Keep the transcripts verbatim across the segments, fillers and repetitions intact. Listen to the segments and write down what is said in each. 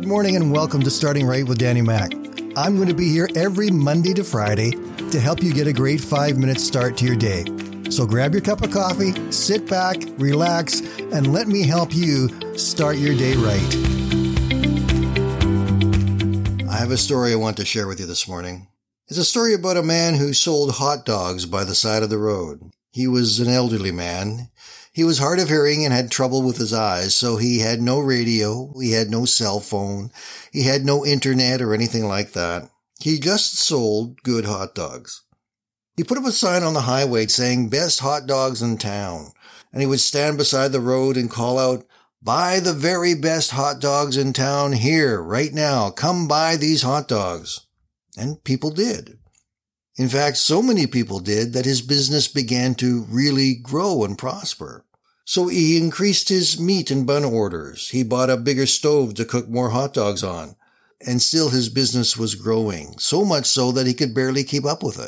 Good morning and welcome to Starting Right with Danny Mac. I'm going to be here every Monday to Friday to help you get a great five-minute start to your day. So grab your cup of coffee, sit back, relax, and let me help you start your day right. I have a story I want to share with you this morning. It's a story about a man who sold hot dogs by the side of the road. He was an elderly man. He was hard of hearing and had trouble with his eyes, so he had no radio, he had no cell phone, he had no internet or anything like that. He just sold good hot dogs. He put up a sign on the highway saying, "Best hot dogs in town." And he would stand beside the road and call out, "Buy the very best hot dogs in town here, right now. Come buy these hot dogs." And people did. In fact, so many people did that his business began to really grow and prosper. So he increased his meat and bun orders. He bought a bigger stove to cook more hot dogs on. And still his business was growing, so much so that he could barely keep up with it.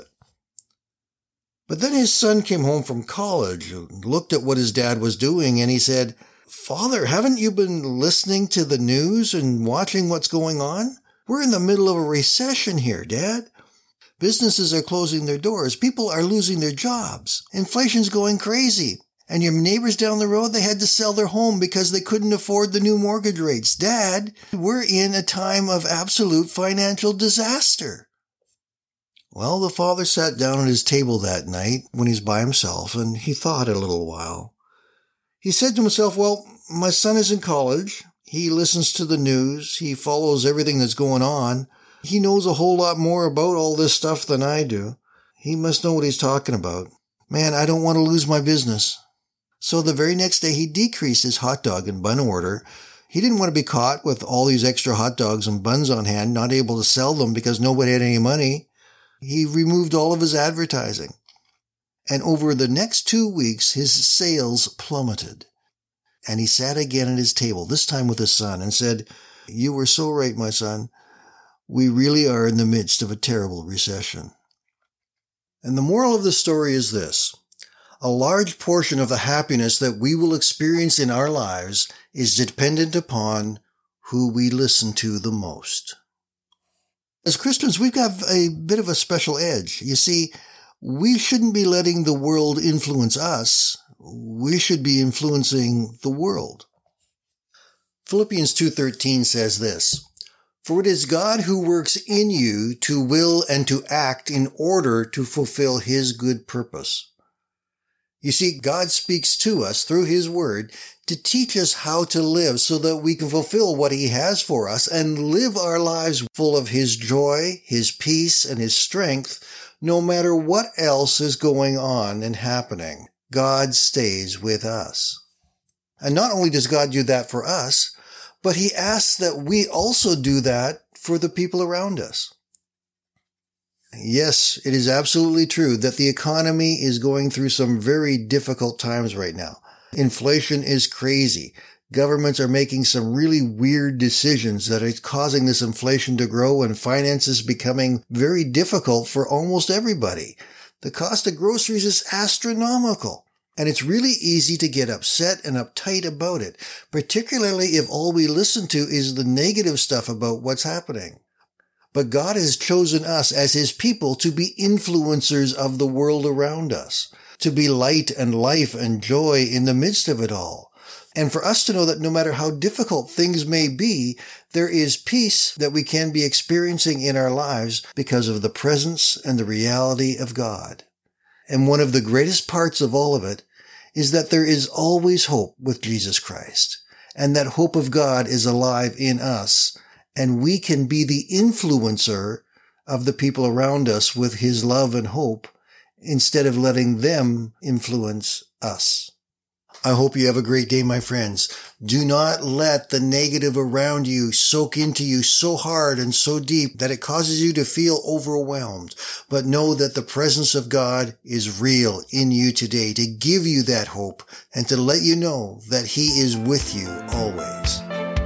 But then his son came home from college, looked at what his dad was doing, and he said, "Father, haven't you been listening to the news and watching what's going on? We're in the middle of a recession here, Dad. Businesses are closing their doors. People are losing their jobs. Inflation's going crazy. And your neighbors down the road, they had to sell their home because they couldn't afford the new mortgage rates. Dad, we're in a time of absolute financial disaster." Well, the father sat down at his table that night when he's by himself, and he thought a little while. He said to himself, "Well, my son is in college. He listens to the news. He follows everything that's going on. He knows a whole lot more about all this stuff than I do. He must know what he's talking about. Man, I don't want to lose my business." So the very next day, he decreased his hot dog and bun order. He didn't want to be caught with all these extra hot dogs and buns on hand, not able to sell them because nobody had any money. He removed all of his advertising. And over the next two weeks, his sales plummeted. And he sat again at his table, this time with his son, and said, "You were so right, my son. We really are in the midst of a terrible recession." And the moral of the story is this. A large portion of the happiness that we will experience in our lives is dependent upon who we listen to the most. As Christians, we've got a bit of a special edge. You see, we shouldn't be letting the world influence us. We should be influencing the world. Philippians two thirteen says this, "For it is God who works in you to will and to act in order to fulfill his good purpose." You see, God speaks to us through his word to teach us how to live so that we can fulfill what he has for us and live our lives full of his joy, his peace, and his strength, no matter what else is going on and happening. God stays with us. And not only does God do that for us, but he asks that we also do that for the people around us. Yes, it is absolutely true that the economy is going through some very difficult times right now. Inflation is crazy. Governments are making some really weird decisions that are causing this inflation to grow, and finances becoming very difficult for almost everybody. The cost of groceries is astronomical. And it's really easy to get upset and uptight about it, particularly if all we listen to is the negative stuff about what's happening. But God has chosen us as his people to be influencers of the world around us, to be light and life and joy in the midst of it all. And for us to know that no matter how difficult things may be, there is peace that we can be experiencing in our lives because of the presence and the reality of God. And one of the greatest parts of all of it is that there is always hope with Jesus Christ, and that hope of God is alive in us, and we can be the influencer of the people around us with his love and hope instead of letting them influence us. I hope you have a great day, my friends. Do not let the negative around you soak into you so hard and so deep that it causes you to feel overwhelmed. But know that the presence of God is real in you today to give you that hope and to let you know that he is with you always.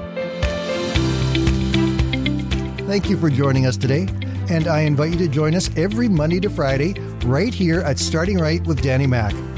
Thank you for joining us today, and I invite you to join us every Monday to Friday right here at Starting Right with Danny Mac.